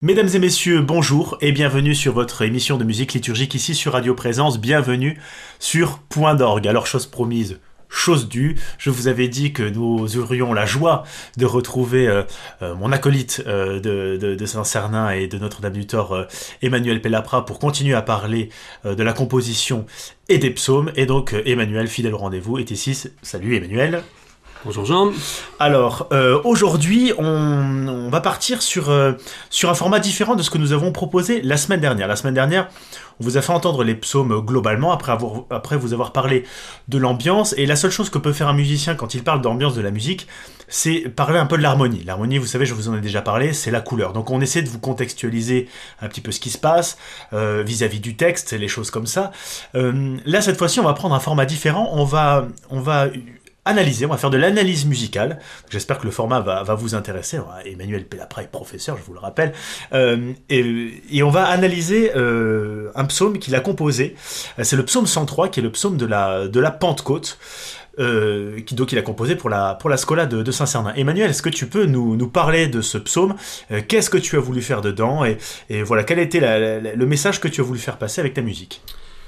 Mesdames et messieurs, bonjour et bienvenue sur votre émission de musique liturgique ici sur Radio Présence. Bienvenue sur Point d'Orgue. Alors, chose promise, chose due. Je vous avais dit que nous aurions la joie de retrouver mon acolyte de Saint-Cernin et de Notre-Dame-du-Thor, Emmanuel Pellapra, pour continuer à parler de la composition et des psaumes. Et donc, Emmanuel, fidèle au rendez-vous, est ici. Salut Emmanuel. Bonjour Jean. Alors, aujourd'hui, on va partir sur un format différent de ce que nous avons proposé la semaine dernière. La semaine dernière, on vous a fait entendre les psaumes globalement, après vous avoir parlé de l'ambiance. Et la seule chose que peut faire un musicien quand il parle d'ambiance de la musique, c'est parler un peu de l'harmonie. L'harmonie, vous savez, je vous en ai déjà parlé, c'est la couleur. Donc on essaie de vous contextualiser un petit peu ce qui se passe vis-à-vis du texte, les choses comme ça. Là, cette fois-ci, on va prendre un format différent. On va analyser, on va faire de l'analyse musicale. J'espère que le format va vous intéresser. Emmanuel Pellapra est professeur, je vous le rappelle. Et on va analyser un psaume qu'il a composé. C'est le psaume 103, qui est le psaume de la Pentecôte, donc il a composé pour la Scola de Saint-Cernin. Emmanuel, est-ce que tu peux nous parler de ce psaume? Qu'est-ce que tu as voulu faire dedans? Et voilà, quel a été le message que tu as voulu faire passer avec ta musique?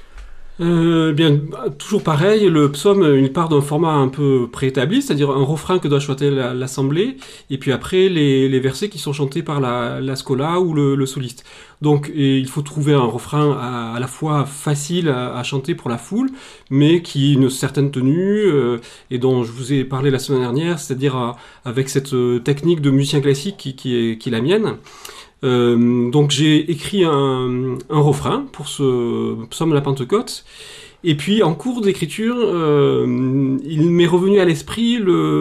Bien, toujours pareil, le psaume, il part d'un format un peu préétabli, c'est-à-dire un refrain que doit chanter l'assemblée, et puis après les versets qui sont chantés par la scola ou le soliste. Donc il faut trouver un refrain à la fois facile à chanter pour la foule, mais qui ait une certaine tenue, et dont je vous ai parlé la semaine dernière, c'est-à-dire avec cette technique de musicien classique qui est la mienne. Donc j'ai écrit un refrain pour ce psaume de la Pentecôte. Et puis en cours d'écriture, il m'est revenu à l'esprit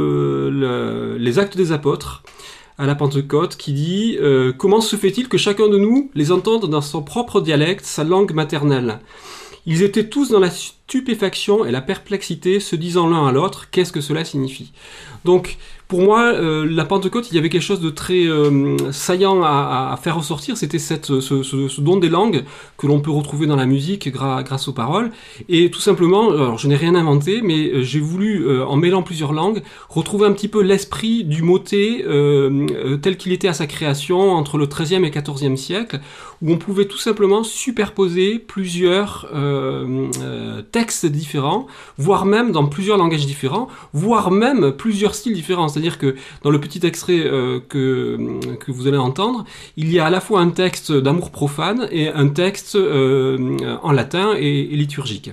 les Actes des Apôtres à la Pentecôte qui dit comment se fait-il que chacun de nous les entende dans son propre dialecte, sa langue maternelle? Ils étaient tous dans la stupéfaction et la perplexité, se disant l'un à l'autre, qu'est-ce que cela signifie? Donc, pour moi, la Pentecôte, il y avait quelque chose de très saillant à faire ressortir, c'était ce don des langues que l'on peut retrouver dans la musique grâce aux paroles, et tout simplement, alors je n'ai rien inventé, mais j'ai voulu, en mêlant plusieurs langues, retrouver un petit peu l'esprit du motet tel qu'il était à sa création entre le XIIIe et XIVe siècle, où on pouvait tout simplement superposer plusieurs textes différents, voire même dans plusieurs langages différents, voire même plusieurs styles différents. C'est-à-dire que dans le petit extrait que vous allez entendre, il y a à la fois un texte d'amour profane et un texte en latin et liturgique.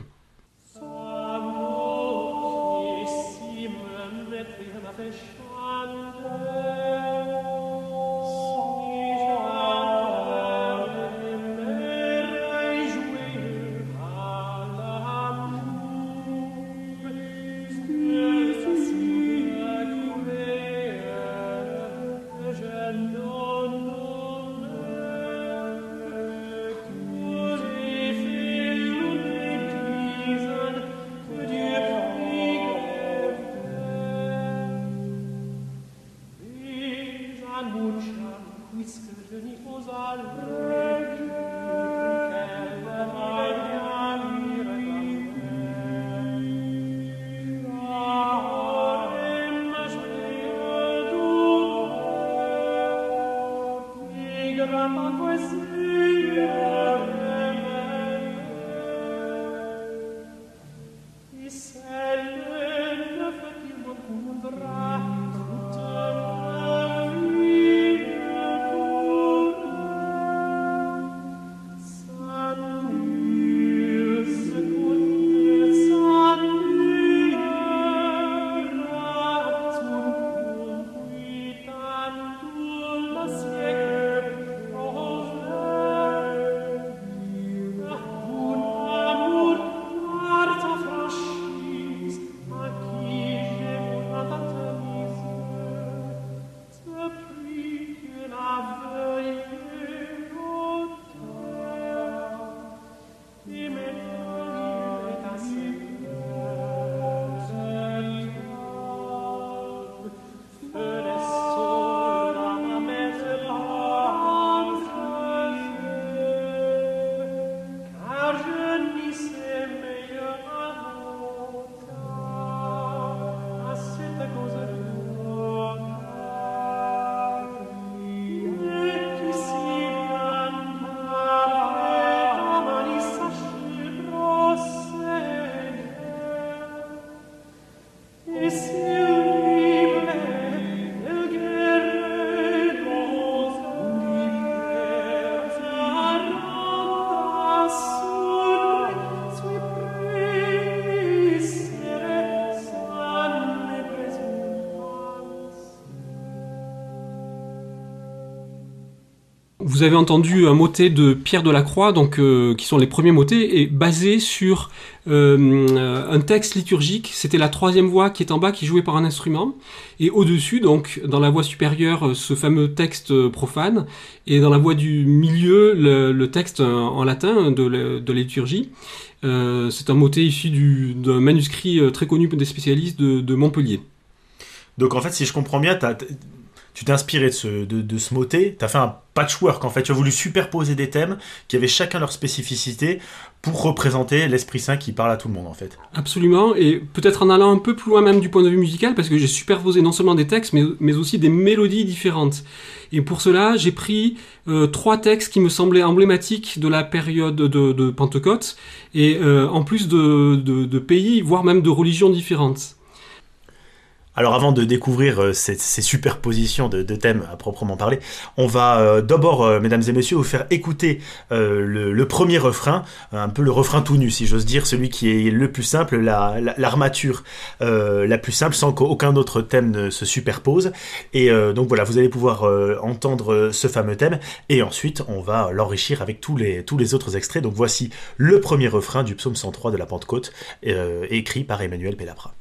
vous avez entendu un motet de Pierre Delacroix, donc, qui sont les premiers motets, et basé sur un texte liturgique. C'était la troisième voix qui est en bas, qui est jouée par un instrument. Et au-dessus, donc, dans la voix supérieure, ce fameux texte profane. Et dans la voix du milieu, le texte en latin de la liturgie. C'est un motet issu d'un manuscrit très connu des spécialistes de Montpellier. Donc en fait, si je comprends bien, tu t'es inspiré de ce motet, tu as fait un patchwork en fait, tu as voulu superposer des thèmes qui avaient chacun leur spécificité pour représenter l'Esprit Saint qui parle à tout le monde en fait. Absolument, et peut-être en allant un peu plus loin même du point de vue musical, parce que j'ai superposé non seulement des textes, mais aussi des mélodies différentes. Et pour cela, j'ai pris 3 textes qui me semblaient emblématiques de la période de Pentecôte, et en plus de pays, voire même de religions différentes. Alors avant de découvrir ces superpositions de thèmes à proprement parler, on va d'abord, mesdames et messieurs, vous faire écouter le premier refrain, un peu le refrain tout nu si j'ose dire, celui qui est le plus simple, l'armature la plus simple sans qu'aucun autre thème ne se superpose. Et donc voilà, vous allez pouvoir entendre ce fameux thème et ensuite on va l'enrichir avec tous les autres extraits. Donc voici le premier refrain du psaume 103 de la Pentecôte, écrit par Emmanuel Pellapra.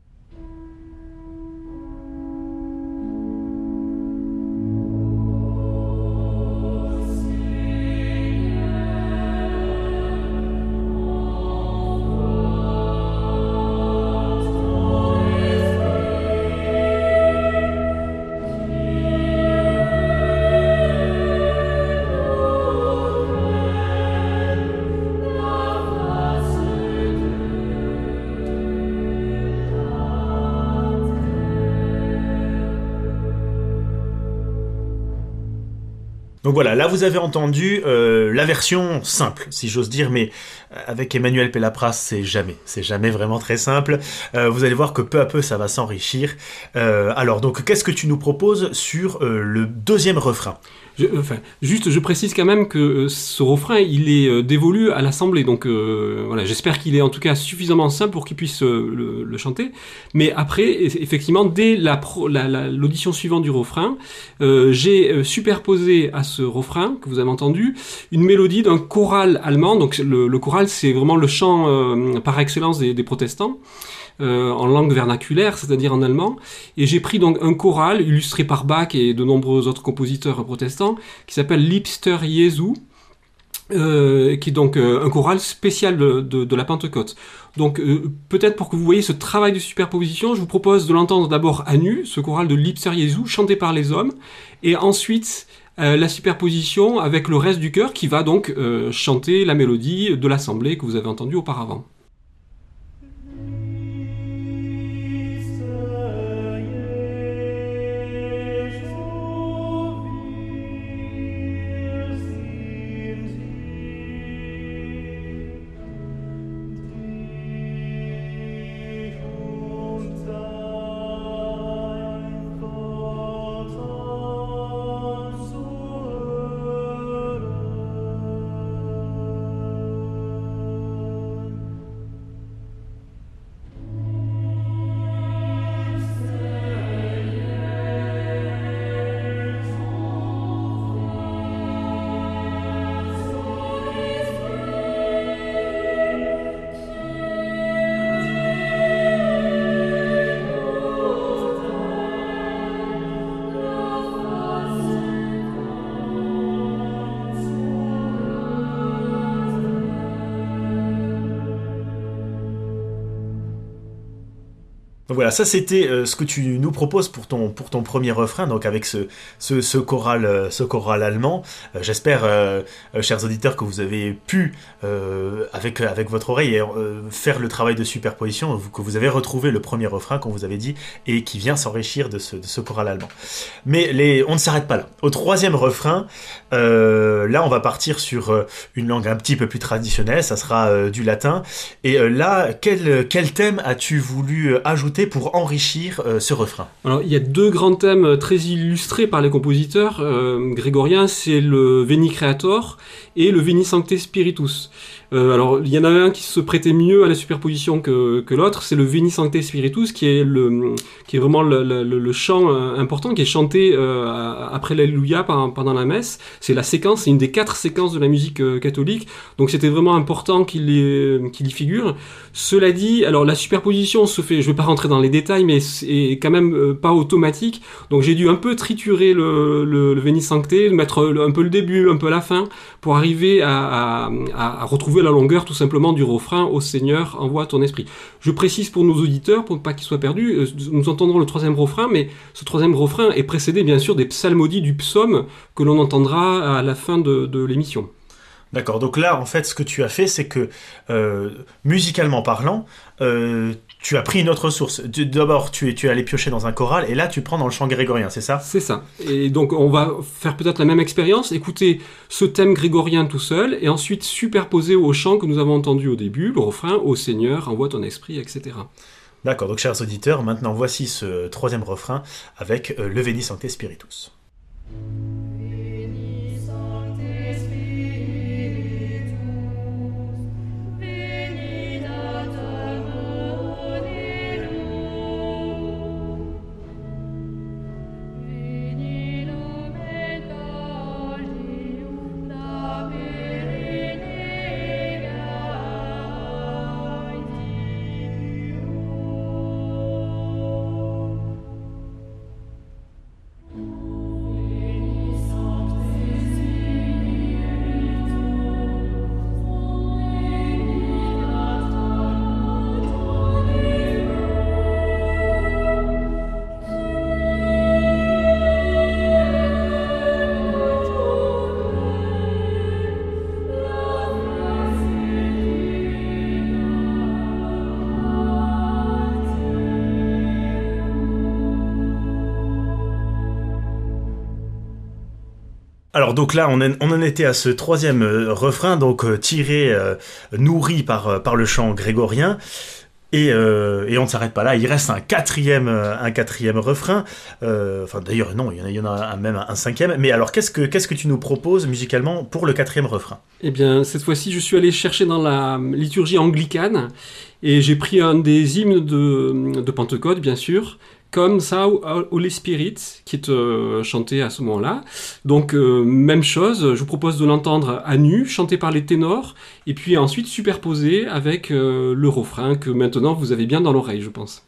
Donc voilà, là vous avez entendu la version simple, si j'ose dire, mais avec Emmanuel Pellapra, c'est jamais vraiment très simple. Vous allez voir que peu à peu ça va s'enrichir. Alors donc, qu'est-ce que tu nous proposes sur le deuxième refrain ? Je précise quand même que ce refrain, il est dévolu à l'Assemblée, donc voilà, j'espère qu'il est en tout cas suffisamment simple pour qu'il puisse le chanter. Mais après, effectivement, dès l'audition suivante du refrain, j'ai superposé à ce refrain que vous avez entendu une mélodie d'un choral allemand. Donc le choral, c'est vraiment le chant par excellence des protestants. En langue vernaculaire, c'est-à-dire en allemand, et j'ai pris donc un choral illustré par Bach et de nombreux autres compositeurs protestants qui s'appelle Liebster Jesu, qui est donc un choral spécial de la Pentecôte. Donc peut-être pour que vous voyez ce travail de superposition, je vous propose de l'entendre d'abord à nu, ce choral de Liebster Jesu, chanté par les hommes, et ensuite la superposition avec le reste du chœur qui va donc chanter la mélodie de l'assemblée que vous avez entendue auparavant. Donc voilà, ça c'était ce que tu nous proposes pour ton premier refrain, donc avec ce choral allemand. J'espère, chers auditeurs, que vous avez pu, avec votre oreille, faire le travail de superposition, que vous avez retrouvé le premier refrain qu'on vous avait dit, et qui vient s'enrichir de ce choral allemand. Mais on ne s'arrête pas là. Au troisième refrain, là on va partir sur une langue un petit peu plus traditionnelle, ça sera du latin. Et là, quel thème as-tu voulu ajouter pour enrichir ce refrain? Alors, il y a 2 grands thèmes très illustrés par les compositeurs grégoriens, c'est le Veni Creator et le Veni Sancte Spiritus. Alors, il y en a un qui se prêtait mieux à la superposition que l'autre, c'est le Veni Sancte Spiritus, qui est vraiment le chant important, qui est chanté après l'Alléluia pendant la messe. C'est la séquence, c'est une des 4 séquences de la musique catholique, donc c'était vraiment important qu'il y figure. Cela dit, alors la superposition se fait, je vais pas rentrer dans les détails, mais c'est quand même pas automatique, donc j'ai dû un peu triturer le Veni Sancte, mettre un peu le début, un peu la fin, pour arriver à retrouver la longueur tout simplement du refrain « Ô Seigneur, envoie ton esprit ». Je précise pour nos auditeurs, pour ne pas qu'ils soient perdus, nous entendrons le 3e refrain, mais ce 3e refrain est précédé bien sûr des psalmodies du psaume que l'on entendra à la fin de l'émission. D'accord, donc là, en fait, ce que tu as fait, c'est que, musicalement parlant, tu as pris une autre source. D'abord, tu es allé piocher dans un choral, et là, tu prends dans le chant grégorien, c'est ça ? C'est ça. Et donc, on va faire peut-être la même expérience, écouter ce thème grégorien tout seul, et ensuite superposer au chant que nous avons entendu au début, le refrain « Ô Seigneur, envoie ton esprit », etc. D'accord, donc chers auditeurs, maintenant voici ce 3e refrain avec le Veni Sancte Spiritus. Alors donc là, on en était à ce 3e refrain, donc tiré, nourri par le chant grégorien. Et on ne s'arrête pas là, il reste un quatrième refrain. Enfin d'ailleurs non, il y en a même un 5e. Mais alors qu'est-ce que tu nous proposes musicalement pour le 4e refrain ? Eh bien cette fois-ci je suis allé chercher dans la liturgie anglicane et j'ai pris un des hymnes de Pentecôte bien sûr, Come Thou Holy Spirit, qui est chanté à ce moment-là. Donc même chose, je vous propose de l'entendre à nu, chanté par les ténors, et puis ensuite superposé avec le refrain que maintenant vous avez bien dans l'oreille, je pense.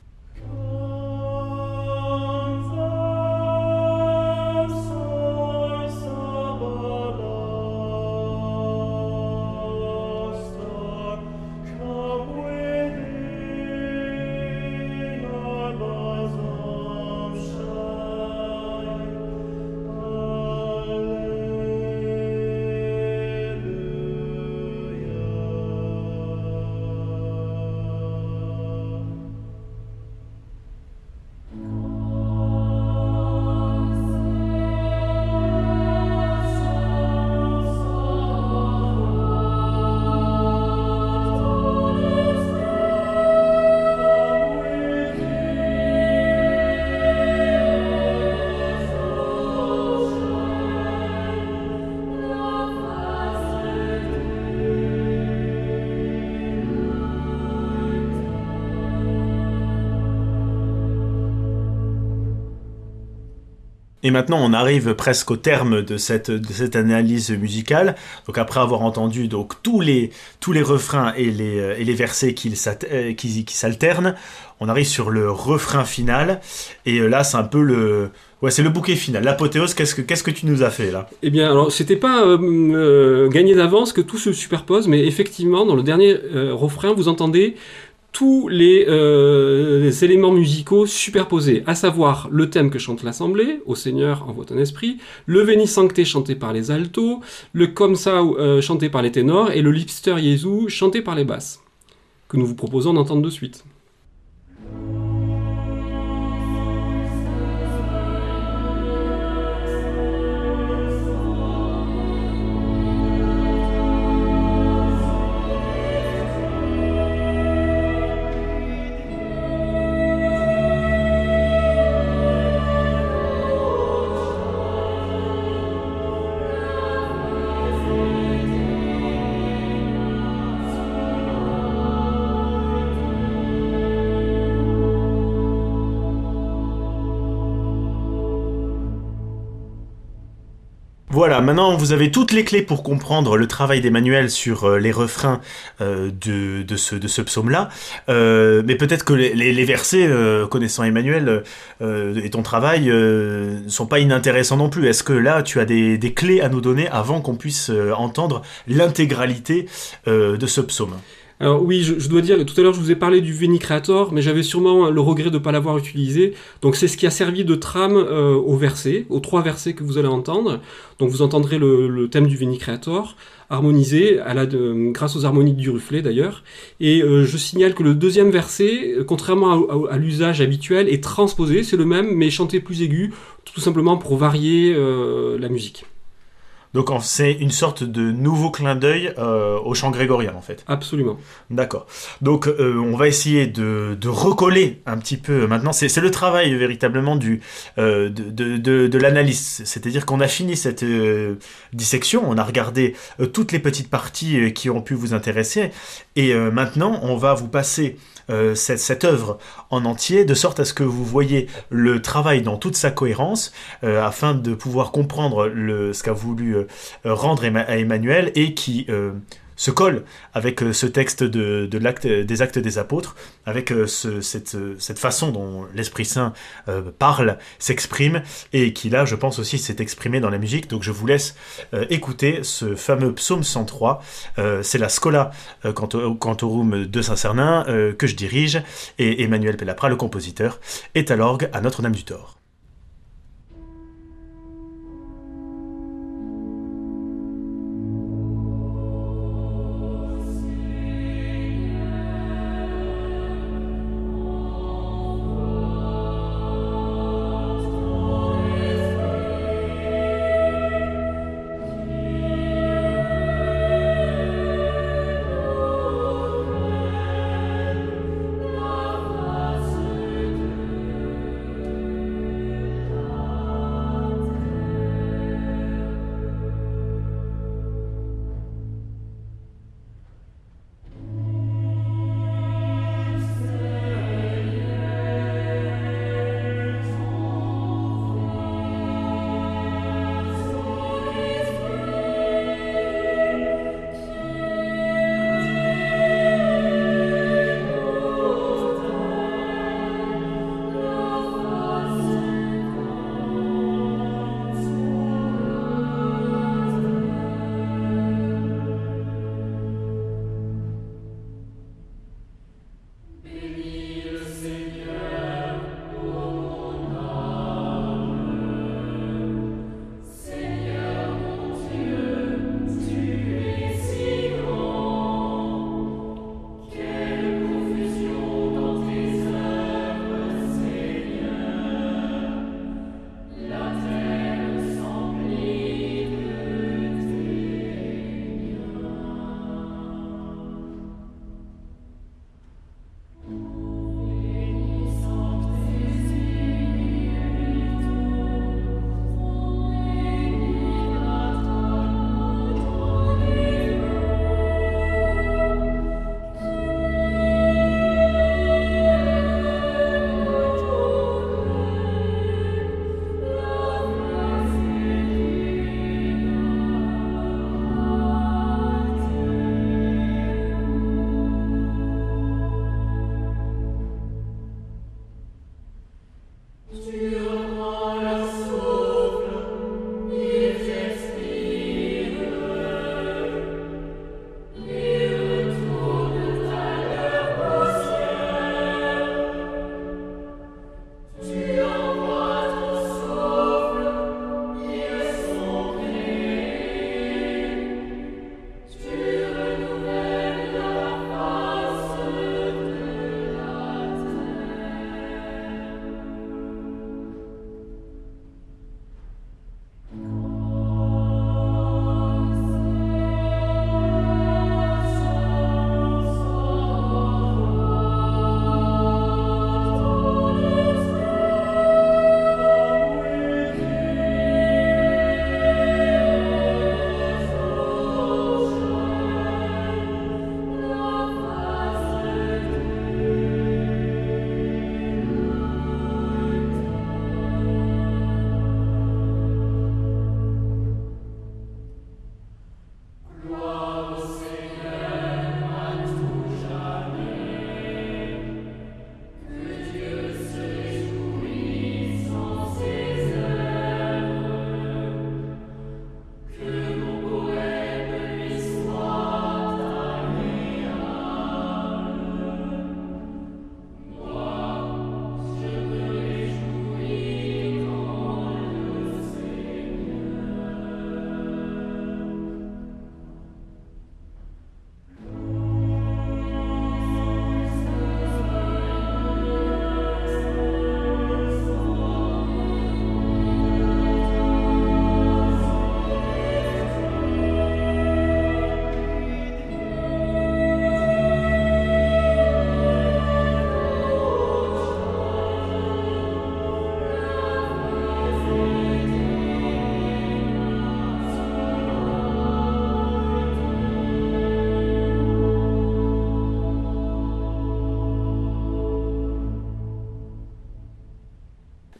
Et maintenant, on arrive presque au terme de cette analyse musicale. Donc après avoir entendu donc tous les refrains et les versets qui s'alternent, on arrive sur le refrain final. Et là, c'est un peu c'est le bouquet final, l'apothéose. Qu'est-ce que tu nous as fait là ? Eh bien, alors c'était pas gagné d'avance que tout se superpose, mais effectivement, dans le dernier refrain, vous entendez tous les éléments musicaux superposés, à savoir le thème que chante l'Assemblée, Ô Seigneur, envoie ton esprit, le Veni Sancte chanté par les altos, le Comme Thou chanté par les ténors, et le Liebster Jesu chanté par les basses, que nous vous proposons d'entendre de suite. Voilà, maintenant vous avez toutes les clés pour comprendre le travail d'Emmanuel sur les refrains de ce psaume-là. Mais peut-être que les versets, connaissant Emmanuel et ton travail, ne sont pas inintéressants non plus. Est-ce que là, tu as des clés à nous donner avant qu'on puisse entendre l'intégralité de ce psaume? Alors oui, je dois dire, tout à l'heure je vous ai parlé du Veni Creator, mais j'avais sûrement le regret de ne pas l'avoir utilisé. Donc c'est ce qui a servi de trame aux versets, aux 3 versets que vous allez entendre. Donc vous entendrez le thème du Veni Creator, harmonisé grâce aux harmoniques du Rufflet d'ailleurs. Et je signale que le deuxième verset, contrairement à l'usage habituel, est transposé, c'est le même, mais chanté plus aigu, tout simplement pour varier la musique. Donc c'est une sorte de nouveau clin d'œil au chant grégorien en fait. Absolument. D'accord. Donc on va essayer de recoller un petit peu maintenant. C'est le travail véritablement de l'analyse. C'est-à-dire qu'on a fini cette dissection, on a regardé toutes les petites parties qui ont pu vous intéresser, et maintenant on va vous passer cette œuvre en entier, de sorte à ce que vous voyez le travail dans toute sa cohérence, afin de pouvoir comprendre ce qu'a voulu rendre à Emmanuel, et qui se colle avec ce texte des Actes des Apôtres, avec cette façon dont l'Esprit Saint parle, s'exprime, et qui là, je pense aussi, s'est exprimé dans la musique. Donc je vous laisse écouter ce fameux psaume 103. C'est la Schola Cantorum de Saint-Cernin que je dirige, et Emmanuel Pellapra, le compositeur, est à l'orgue à Notre-Dame-du-Thor.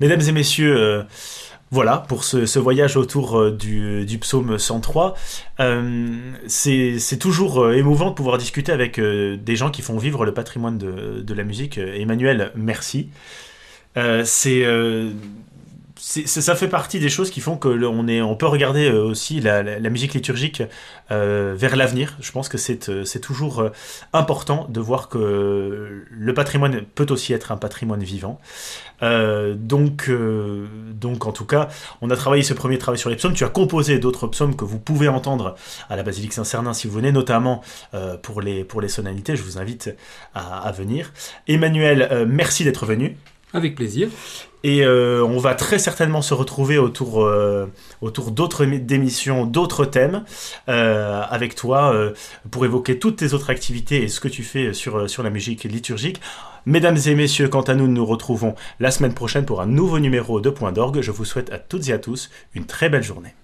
Mesdames et messieurs, voilà pour ce voyage autour du psaume 103. C'est toujours émouvant de pouvoir discuter avec des gens qui font vivre le patrimoine de la musique. Emmanuel, merci. Ça fait partie des choses qui font que on peut regarder aussi la musique liturgique vers l'avenir. Je pense que c'est toujours important de voir que le patrimoine peut aussi être un patrimoine vivant. Donc en tout cas, on a travaillé ce premier travail sur les psaumes. Tu as composé d'autres psaumes que vous pouvez entendre à la Basilique Saint-Cernin si vous venez, notamment pour les solennalités. Je vous invite à venir. Emmanuel, merci d'être venu. Avec plaisir. Et on va très certainement se retrouver autour d'autres émissions, d'autres thèmes avec toi pour évoquer toutes tes autres activités et ce que tu fais sur la musique liturgique. Mesdames et messieurs, quant à nous, nous retrouvons la semaine prochaine pour un nouveau numéro de Point d'Orgue. Je vous souhaite à toutes et à tous une très belle journée.